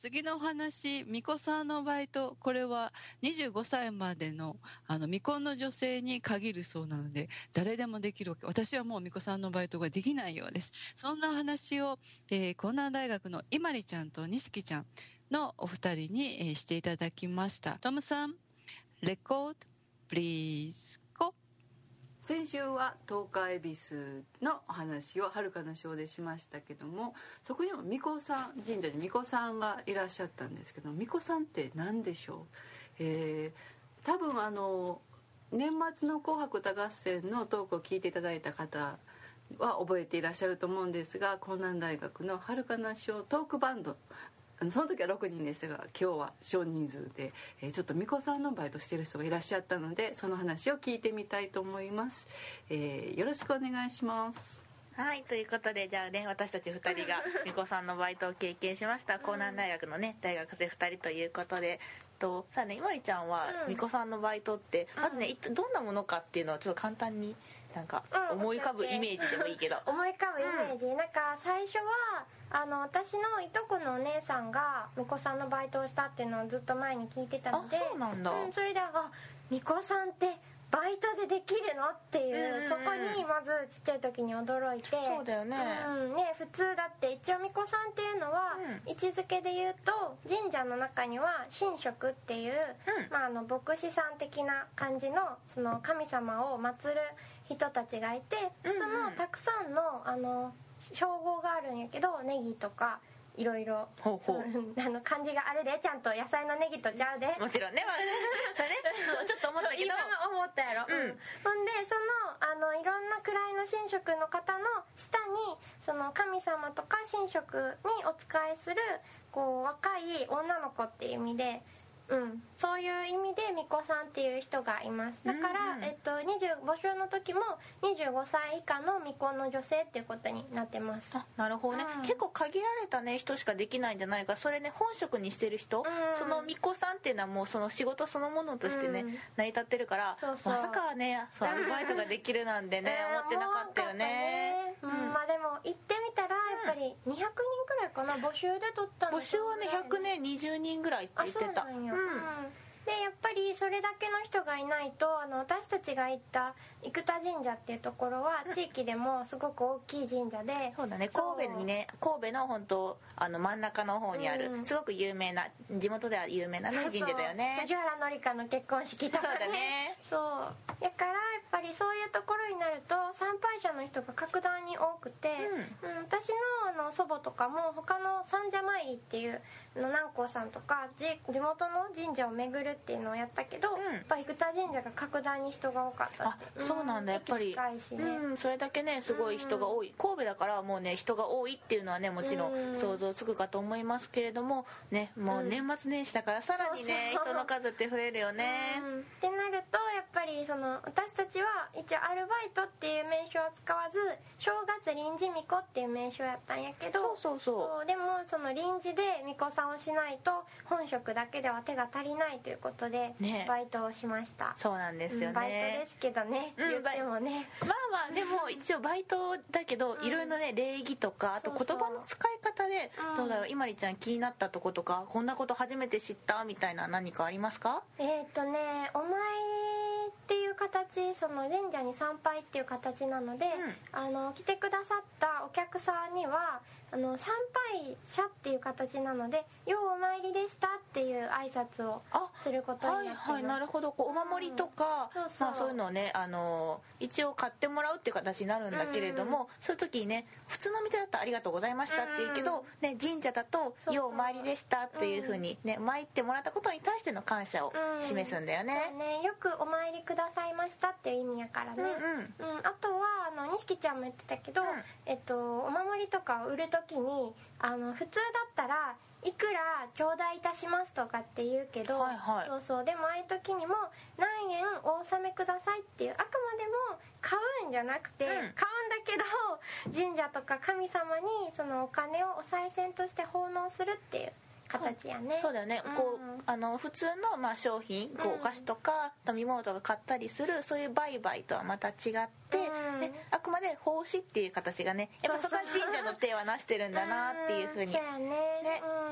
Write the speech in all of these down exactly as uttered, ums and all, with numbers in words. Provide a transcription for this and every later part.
次のお話、巫女さんのバイト、これはにじゅうごさいまでのあの未婚の女性に限るそうなので、誰でもできるわけ。私はもう巫女さんのバイトができないようです。そんな話を、えー、江南大学の伊まりちゃんと錦ちゃんのお二人に、えー、していただきました。トムさん、レコード、プリーズ、ゴ。 先週は東海恵比寿のお話を遥かな章でしましたけども、そこにも巫女さん、神社に巫女さんがいらっしゃったんですけど、巫女さんって何でしょう。えー、多分あの年末の紅白歌合戦のトークを聞いていただいた方は覚えていらっしゃると思うんですが、江南大学の遥かな章トークバンド、その時はろくにんですが、今日は少人数で、えー、ちょっと巫女さんのバイトしてる人がいらっしゃったので、その話を聞いてみたいと思います。えー、よろしくお願いします。 はい、ということで、じゃあね、私たちふたりが巫女さんのバイトを経験しました江南大学のね大学生ふたりということで、とさあね、いまりちゃんは巫女さんのバイトって、うん、まずねどんなものかっていうのをちょっと簡単になんか思い浮かぶイメージでもいいけど、 うん、思い浮かぶイメージ、うん、なんか最初はあの私のいとこのお姉さんが巫女さんのバイトをしたっていうのをずっと前に聞いてたので、 あ、そうなんだ、 うん、それであ巫女さんってバイトでできるのっていう、うんうん、そこにまずちっちゃい時に驚いて、 そうだよね、 うんね、普通だって一応巫女さんっていうのは、うん、位置づけで言うと神社の中には神職っていう、うん、まあ、あの牧師さん的な感じのその神様を祀る人たちがいて、うんうん、そのたくさんのあの称号があるんやけど、ネギとかいろいろほうほうあの漢字があるで、ちゃんと野菜のネギとちゃうで、 もちろんね、まあ、それそうちょっと思ったけど、 今思ったやろ、うん、ほんでそのあのいろんな位の神職の方の下にその神様とか神職にお仕えするこう若い女の子っていう意味で、うん、そういう意味で巫女さんっていう人がいます。だから、うんうん、えっと、にじゅう募集の時もにじゅうごさい以下の未婚の女性っていうことになってます。 あ、なるほどね、うん、結構限られた、ね、人しかできないんじゃないか。それね、本職にしてる人、うん、その巫女さんっていうのはもうその仕事そのものとしてね、うん、成り立ってるから、そうそう、まさかね、そうアルバイトができるなんてね、思ってなかったよね、 うん、まあでも行ってみたらやっぱりにひゃくにんくらいかな、募集で取ったの、 募集はねひゃくねんにじゅうにんぐらいって言ってた。 あ、そうなんや、うん、でやっぱりそれだけの人がいないと、あの私たちが行った生田神社っていうところは地域でもすごく大きい神社で、 そうだね、神戸にね、神戸の本当あの真ん中の方にある、うん、すごく有名な、地元では有名な、ね、神社だよね。 藤原紀香の結婚式とかね、 そうだね、 そうだからやっぱりそういうところになると参拝者の人が格段に多くて、うんうん、私 の, あの祖母とかも他の三社参りっていうの南光さんとか地元の神社を巡るっていうのをやったけど、うん、やっぱ生田神社が格段に人が多かったって。 あ、そうなんだ、やっぱり、 近いしね、 うん、それだけねすごい人が多い、うん、神戸だからもうね人が多いっていうのはねもちろん想像つくかと思いますけれどもね、もう年末年始だからさらにね、うん、人の数って増えるよね、 うん、ってなるとやっぱりその私たちは一応アルバイトっていう名称を使わず正月臨時巫女っていう名称やったんやけど、 そうそうそうそうでもその臨時で巫女さんをしないと本職だけでは手が足りないということで、ね、バイトをしました。 そうなんですよね、 うん、バイトですけどね、うん、言ってもね、 まあまあでも一応バイトだけどいろいろね礼儀とかあと言葉の使い方でどうだろう、いまりちゃん気になったとことかこんなこと初めて知ったみたいな何かありますか？ えっとねお参りっていう形、その神社に参拝っていう形なので、うん、あの来てくださったお客さんにはあの参拝者っていう形なのでようお参りでしたっていう挨拶をすることになってます。 はいはい、なるほど。こうお守りとか、うん、そうそう、まあ、そういうのをねあの一応買ってもらうっていう形になるんだけれども、うん、そういう時にね普通の店だったらありがとうございましたって言うけど、うんね、神社だとようお参りでしたっていう風にね、参ってもらったことに対しての感謝を示すんだよね。 うん、ね、よくお参りくださいましたっていう意味やからね、うんうんうん、あとはあの錦ちゃんも言ってたけど、うん、えっと、お守りとかを売る時にあの普通だったらいくら頂戴いたしますとかって言うけど、はいはい、そうそう、でもああいう時にも何円お納めくださいっていう、あくまでも買うんじゃなくて、うん、買うんだけど神社とか神様にそのお金をお賽銭として奉納するっていう形やね。 そうだよね、うん、こうあの普通のまあ商品、こうお菓子とか飲み物とか買ったりするそういう売買とはまた違って、うん、であくまで奉仕っていう形がね、やっぱそこは神社の手はなしてるんだなっていう風に、 そうやね、ね、うん、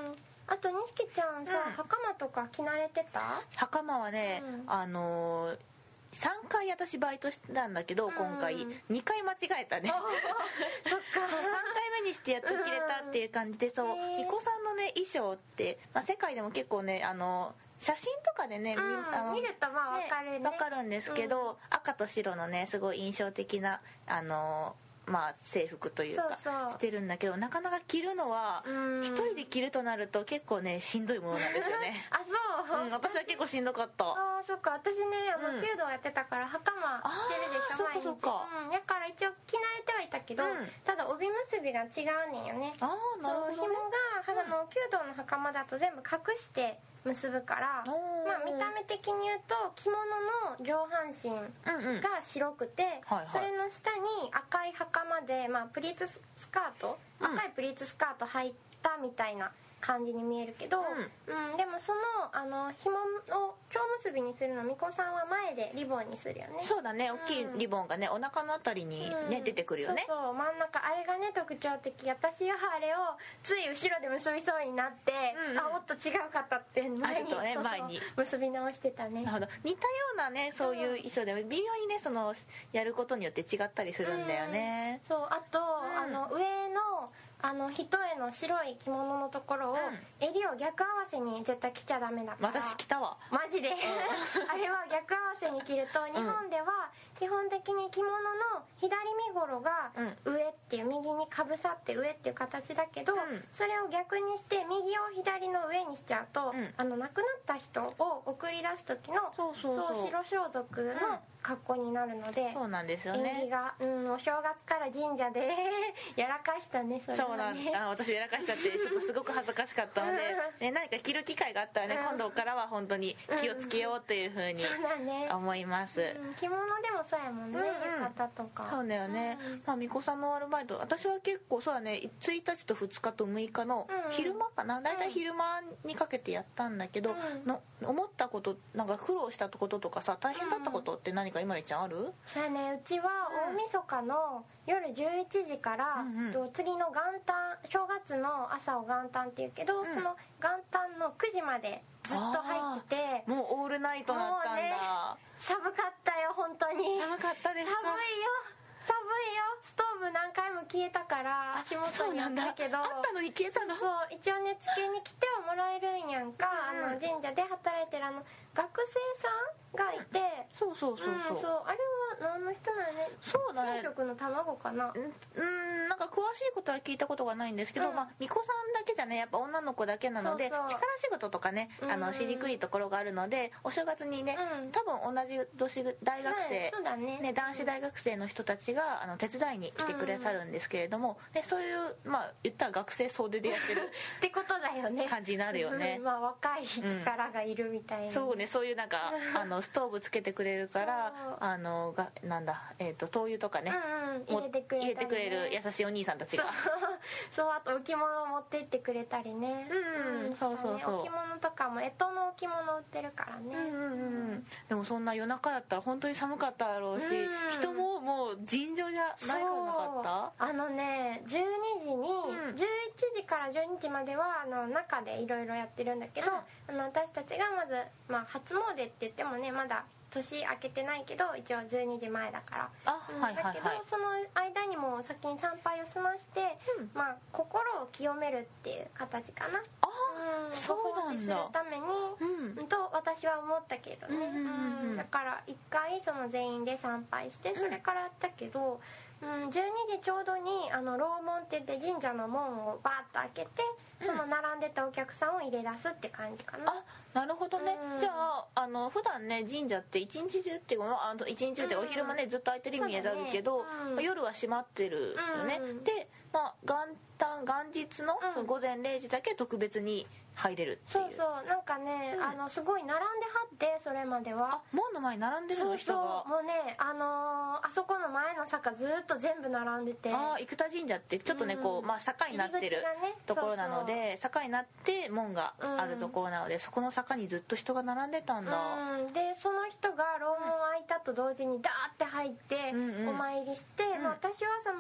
あと錦ちゃんさ、 うん袴とか着慣れてた？ 袴はね、 うんあのーさんかい私バイトしたんだけど、今回うんにかい間違えたねそっか。 そうさんかいめにしてやっと着れたっていう感じで、そうへーみこさんのね衣装って、まあ、世界でも結構ねあの写真とかでね、 うんみあの見るとまあ分かるね。 わかるんですけど、赤と白のねすごい印象的なあのまあ制服というかそうそうしてるんだけど、なかなか着るのはうん一人で着るとなると結構ねしんどいものなんですよねあ、そう、 うん、私は結構しんどかったあーそっか。私ねあの、 うん弓道やってたから袴着てるでしょ、 あー毎日。 そっかそっかうん、だから一応着慣れてはいたけど、 うんただ帯結びが違うねんよね。 ああなるほどねそう、紐が、あの弓道の袴だと全部隠して結ぶから、 おーまあ、見た目的に言うと着物の上半身うんうんが白くて、 はいはいそれの下に赤い袴で、まあ、プリーツスカート、 うん赤いプリーツスカート入ったみたいな感じに見えるけど、うんでもそのあの紐を蝶結びにするのみこさんは前でリボンにするよね。 そうだね、大きいリボンがねお腹のあたりにね、 うん出てくるよね。 そうそう、真ん中あれがね特徴的。私はあれをつい後ろで結びそうになって、 うんうんあ、おっと違うかったって前に、 ちょっとねそうそう前に結び直してたね。 なるほど、似たようなねそういう衣装でも微妙にねそのやることによって違ったりするんだよね。 そう、あと、 んあの上のあの一重の白い着物のところを、 う襟を逆合わせに絶対着ちゃダメだから。 私着たわ。 マジであれは逆合わせに着ると、日本では基本的に着物の左身頃が上っていう、右にかぶさって上っていう形だけど、 んそれを逆にして右を左の上にしちゃうと、 うんあの亡くなった人を送り出す時のそうそうそう白装束の格好になるので、 そうなんですよ縁起ね。 が、うん、お正月から神社でやらかしたね、それそうなはね。 んあ私やらかしちゃってちょっとすごく恥ずかしかったので、ね、何か着る機会があったらね、 うん今度からは本当に気をつけようというふうにそうだね。 思います。 うん、着物でもそうやもんね、 うんうん浴衣とか。 そうだよね、 うんまあ、みこさんのアルバイト私は結構そうだねついたちとふつかとむいかのうん昼間かな、だいたい昼間にかけてやったんだけど、 うんの思ったことなんか苦労したこととかさ大変だったことって何か今里ちゃんある？ そうやね、うちは大晦日の夜じゅういちじから、 うんうんと次の元旦、正月の朝を元旦っていうけど、 うんその元旦のくじまでずっと入ってて、 もうオールナイトだったんだ、 もうね寒かったよ本当に。 寒かったですか？ 寒いよ寒いよ。ストーブ何回も消えたから足元にあったけど、 あったのに消えたの？ そう、一応ねつけに来てはもらえるんやんか、 うんあの神社で働いてるあの学生さんがいて、 そうそうそうそう、 うん、そう、あれは何の人なのね。 そうだね神職の卵かな。 うーんなんか詳しいことは聞いたことがないんですけど、 うんまあ巫女さんだけじゃねやっぱ女の子だけなのでそうそう力仕事とかねあうんのしにくいところがあるので、お正月にね、 うん多分同じ年大学生、 うんそうだねね、男子大学生の人たちがあの手伝いに来てくださるんですけれども、でそういうまあ言ったら学生総出でやってるってことだよね。 感じになるよねうんまあ若い力がいるみたいな、 そうね、そういうなんかあのストーブつけてくれるからそうあのがなんだ、えー、と灯油とかね、 うんうん、入れてくれたり、ね、 入れてくれる優しいお兄さんたちそうがそう、あと置物を持って行ってくれたりね。 うんうんそうそうそう置物とかも干支の置物売ってるからね。 うんうんうんでもそんな夜中だったら本当に寒かっただろうし、 うん人ももう尋常じゃないからなかっあのねじゅうにじに、 うんじゅういちじからじゅうにじまではあの中でいろいろやってるんだけど、あの私たちがまず、まあ、初詣って言ってもねまだ年明けてないけど一応じゅうにじまえだから、 たあ、 うんはいはいはいだけどその間にも先に参拝を済まして、 うんまあ、心を清めるっていう形かな。 あうんそうなんだご奉仕するために、 うんと私は思ったけどね、 うんうんうんうんうんだからいっかいその全員で参拝してそれからやったけど、うん、じゅうにじちょうどにあの楼門って言って神社の門をバーッと開けてその並んでたお客さんを入れ出すって感じかな。 あなるほどね、 うんじゃああの普段ね神社って一日中っていうのあの一日中でお昼間ね、ずっと開いてるイメージあるけど、 そうだねうんまあ夜は閉まってるよね、 うんで、まあ、元旦元日のうん午前れいじだけ特別に入れるっていう、 そうそうなんかね、 うんあのすごい並んではってそれまではあ門の前に並んでるそうそうの人がもうねあのーあそこの前の坂ずっと全部並んでてああ生田神社ってちょっとね、 うんこう、まあ、坂になってる入り口がねところなので坂になって門があるところなので、そこの坂にずっと人が並んでたんだ、 うん、でその人が楼門開いたと同時にダーって入ってうんうんお参りして、 んまあ私はその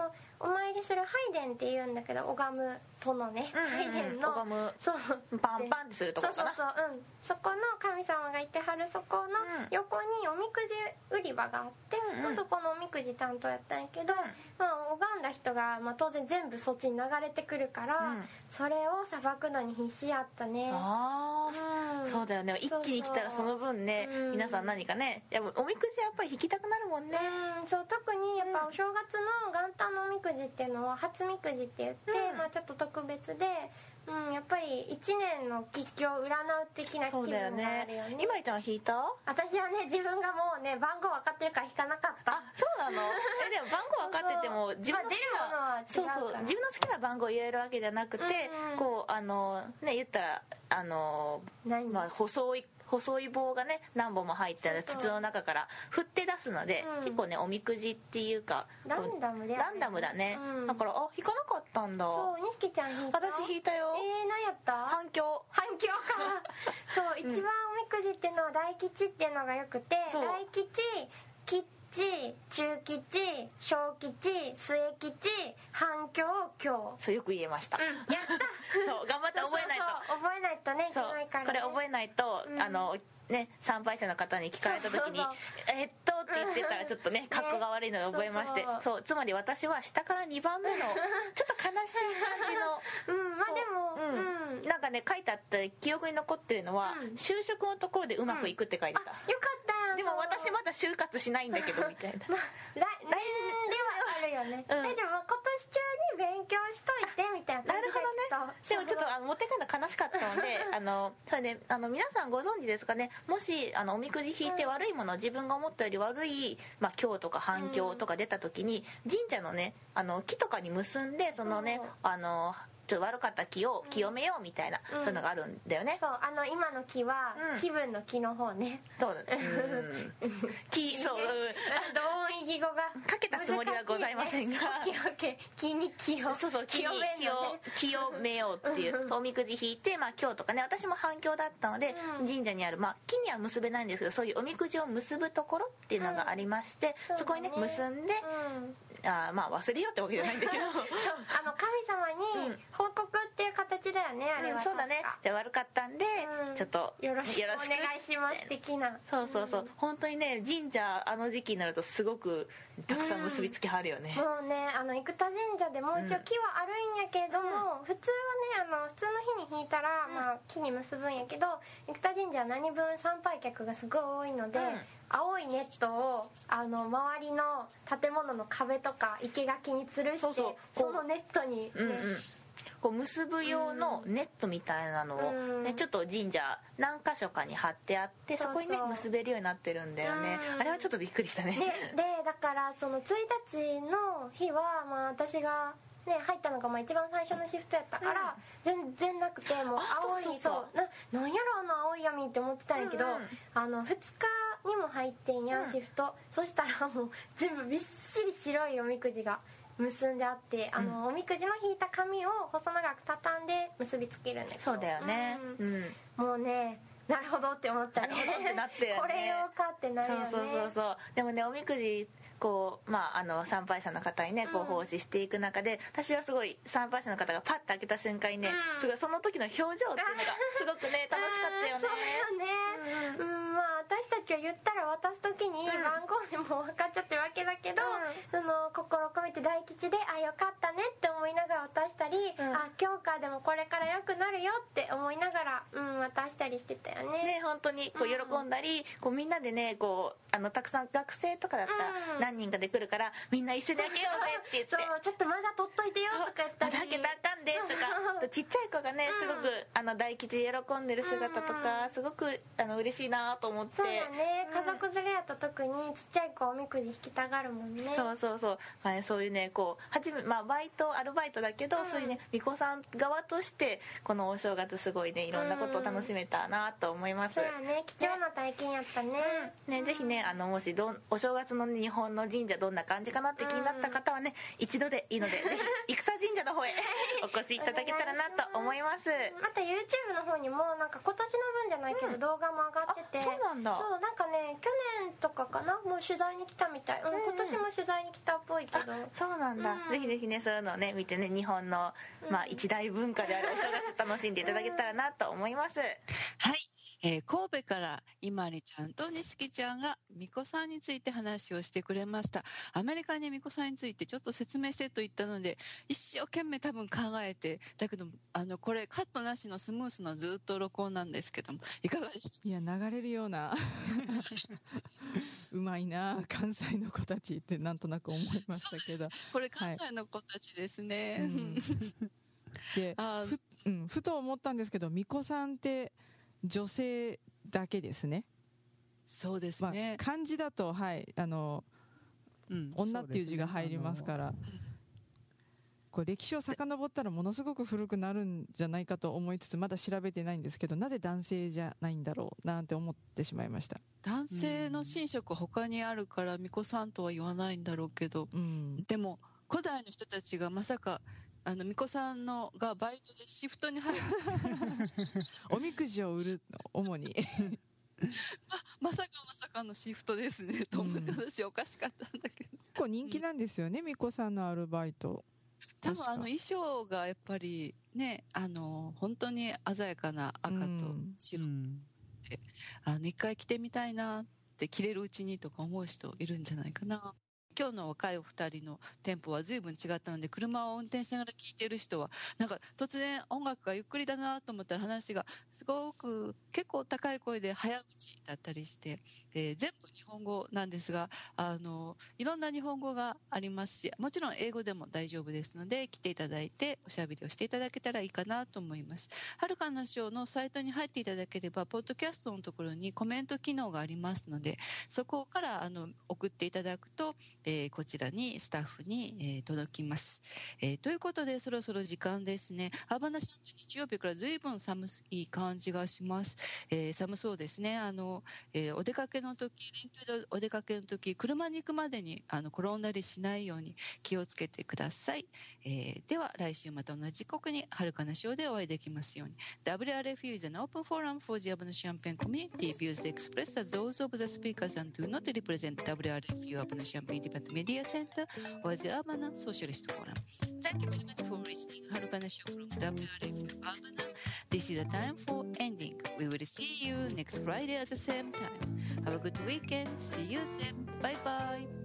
お参りする拝殿っていうんだけど、拝むとのね、拝殿の拝むそうパンパンってするところかな。 そうそうそう、うん、そこの神様がいてはるそこの横におみくじ売り場があって、 うんうんまあ、そこのおみくじ担当やったんやけど、まあ、拝んだ人が、まあ、当然全部そっちに流れてくるから、 うん、 それをさばくのに必死やったね。 ああ、 うん、 そうだよね。一気に来たらその分ね、 そうそう、 皆さん何かね、いやおみくじやっぱり引きたくなるもんね。 うん、そう、特にやっぱお正月の元旦のおみくじっていうのは初みくじって言って、 うん、 まあ、ちょっと特別で、うん、やっぱりいちねんの吉凶を占う的な気分があるよね。 今井ちゃん引いた？ 私はね、自分がもうね番号分かってるから引かなかった。 あ、そうなの？え、でも番号分かってても自分の好きな、そうそう、自分の好きな番号を言えるわけじゃなくて、うんうん、こうあのね、言ったらあの、まあ、細い細い棒がね何本も入ってる筒の中から振って出すので、うん、結構ねおみくじっていうかランダムで、ね、 ランダムだね、うん、だからあ引かなかったんだ。 そう、錦ちゃん引いた？ 私引いたよ。 えー、何やった？ 反響。 反響かそう、一番おみくじっていうのは大吉っていうのがよくて、大吉、吉、中吉、小吉、末吉、反響、今日。 そう、よく言えました、うん、 やったそう、頑張って覚えないと。 そうそうそう、覚えないとね、いけないから、ね、 これ覚えないと、うん、あのね、参拝者の方に聞かれた時に「えっと」って言ってたらちょっとね格好が悪いので覚えまして、ね、そうそう、そうつまり私は下からにばんめのちょっと悲しい感じのうん、まあでも、 うん、なんかね書いてあって記憶に残ってるのは、うん、就職のところでうまくいくって書いてた、 うん、よかったやん。 でも私まだ就活しないんだけどみたいなまあ来年ではあるよね、うん、えでも今年中に勉強しといてみたいな。 なるほどね。でもちょっとあの持って帰るの悲しかったのであのそれであの皆さんご存知ですかね、もしあのおみくじ引いて悪いもの、自分が思ったより悪い、まあ、凶とか反響とか出た時に、神社のねあの木とかに結んでそのねあのちょっと悪かった木を清めようみたいな、うん、そういうのがあるんだよね。 そう、あの今の木は、うん、気分の木の方ね。 そうだね、うん、木、そう、 同音異義語がかけたつもりはございませんが、 オッケーオッケー、木に木を、 そうそう、木に木を清めようっていうおみくじ引いて、まあ今日とかね、私も反響だったので、うん、神社にある、まあ木には結べないんですけど、そういうおみくじを結ぶところっていうのがありまして、うん、そこにね結んで、うん、あまあ忘れようってわけじゃないんだけどそう、 あの神様に報告っていう形だよね、うん、あれは、うん、 そうだね。じゃあ悪かったんで、うん、ちょっとよろしくお願いします的な。 そうそうそう、うん、本当にね神社あの時期になるとすごくたくさん結びつきはるよね、 うん、もうねあの生田神社でもう一応木はあるんやけども、うん、普通はねあの普通の日に引いたら、うんまあ、木に結ぶんやけど、生田神社は何分参拝客がすごい多いので、うん、青いネットをあの周りの建物の壁とか生垣に吊るして、そうそうそのネットにね、うんうん、 こう結ぶ用のネットみたいなのを、ね、うん、ちょっと神社何箇所かに貼ってあって、そうそう、そこにね結べるようになってるんだよね、うん、あれはちょっとびっくりしたね。 で, でだからそのついたちの日は、まあ、私がね、入ったのがまあ一番最初のシフトやったから、うん、全然なくて、もう青い、そうな、なんやろあの青い闇って思ってたんやけど、うんうん、あのふつかにも入ってんや、うん、シフト。そしたらもう全部びっしり白いおみくじが結んであって、あの、うん、おみくじの引いた紙を細長く畳んで結びつけるんだけど、 そうだよね、うん、 もうねなるほどって思ったね。 なるほどってなってよねこれ用かってなるよね。 そうそうそうそう。でもねおみくじこう、まあ、あの参拝者の方にねこう奉仕していく中で、うん、私はすごい参拝者の方がパッと開けた瞬間にね、うん、すごいその時の表情っていうのがすごくね楽しかったよね。 そうよね、うん、うん、まあ私たちは言ったら渡す時に番号でも分かっちゃってるわけだけど、うん、その心込めて大吉であよかったねって思いながら渡したり、うん、あ今日からでもこれから良くなるよって思いながら、うん、渡したりしてたよね。 ね、本当にこう喜んだり、うん、こうみんなでねこうあのたくさん学生とかだったら何人かで来るからみんな一緒に開けようぜって言って、 そうちょっとまだ取っといてよとか言ったり、 まだ開けたらあかんでとか、ちっちゃい子がねすごく、うん、あの大吉喜んでる姿とか、うん、すごくあの嬉しいなと思って。 そうだね、家族連れやった特にちっちゃい子おみくじ引きたがるもんね。 そうそうそう、まあね、そういうねこうはじめ、まあ、バイトアルバイトだけど、うん、そういうねみこさん側としてこのお正月すごいねいろんなことを楽しめたなと思います、 うん、そうやね、貴重な体験やったね。 ね、うん、ぜひねあのもしどお正月の日本の神社どんな感じかなって気になった方はね、うん、一度でいいのでぜひ生田神社の方へお越しいただけたらなと思いますまた YouTube の方にもなんか今年の分じゃないけど動画も上がってて、 うん、そうなんだ。 そうなんなんかね去年とかかなもう取材に来たみたい、うん、今年も取材に来たっぽいけど、 そうなんだ、うん、ぜひぜひねそういうのをね見てね日本の、まあ、一大文化であるお正月楽しんでいただけたらなと思います、うん、 はい、えー、神戸から伊まりちゃんと錦ちゃんが巫女さんについて話をしてくれました。アメリカに巫女さんについてちょっと説明してと言ったので一生懸命多分考えて、だけどあのこれカットなしのスムースなずっと録音なんですけども、いかがでした？ いや流れるようなうまいな関西の子たちってなんとなく思いましたけど、 これ関西の子たちですね、 はい、うん、でふ、うん、ふと思ったんですけど巫女さんって女性だけですね。 そうですね、 まあ、漢字だとはいあの、うん、女っていう字が入りますから、これ歴史を遡ったらものすごく古くなるんじゃないかと思いつつまだ調べてないんですけど、なぜ男性じゃないんだろうなんて思ってしまいました。 男性の神職他にあるから巫女さんとは言わないんだろうけど、うん、でも古代の人たちがまさかあの巫女さんのがバイトでシフトに入るおみくじを売る主にま, まさかまさかのシフトですねと思って、私おかしかったんだけど、結構人気なんですよね、うん、巫女さんのアルバイト。 多分あの衣装がやっぱりね、あの本当に鮮やかな赤と白で、うん、あの一回着てみたいなって着れるうちにとか思う人いるんじゃないかな。今日の若いお二人のテンポは随分違ったので、車を運転しながら聴いている人はなんか突然音楽がゆっくりだなと思ったら話がすごく結構高い声で早口だったりして、えー、全部日本語なんですが、あのいろんな日本語がありますし、もちろん英語でも大丈夫ですので来ていただいておしゃべりをしていただけたらいいかなと思います。はるかなしょうのサイトに入っていただければポッドキャストのところにコメント機能がありますので、そこからあの送っていただくとえー、こちらにスタッフに、えー、届きます、えー、ということでそろそろ時間ですね。ハバナシャンプ日曜日から随分寒い感じがします、えー、寒そうですね。あの、えー、お出かけの時、連休でお出かけの時、車に行くまでにあの転んだりしないように気をつけてください、えー、では来週また同じ時刻にはるかなしょうでお会いできますように。 ダブリューアールエフユー is an open forum for the Habana Champaign community. Views expressed as those of the speakers and do not represent ダブリューアールエフユー Habana Champaign Media Center or the Habana Socialist Forum. Thank you very much for listening. Harukana Show from ダブリューアールエフユー Habana. This is the time for ending. We will see you next Friday at the same time. Have a good weekend. See you then. Bye bye.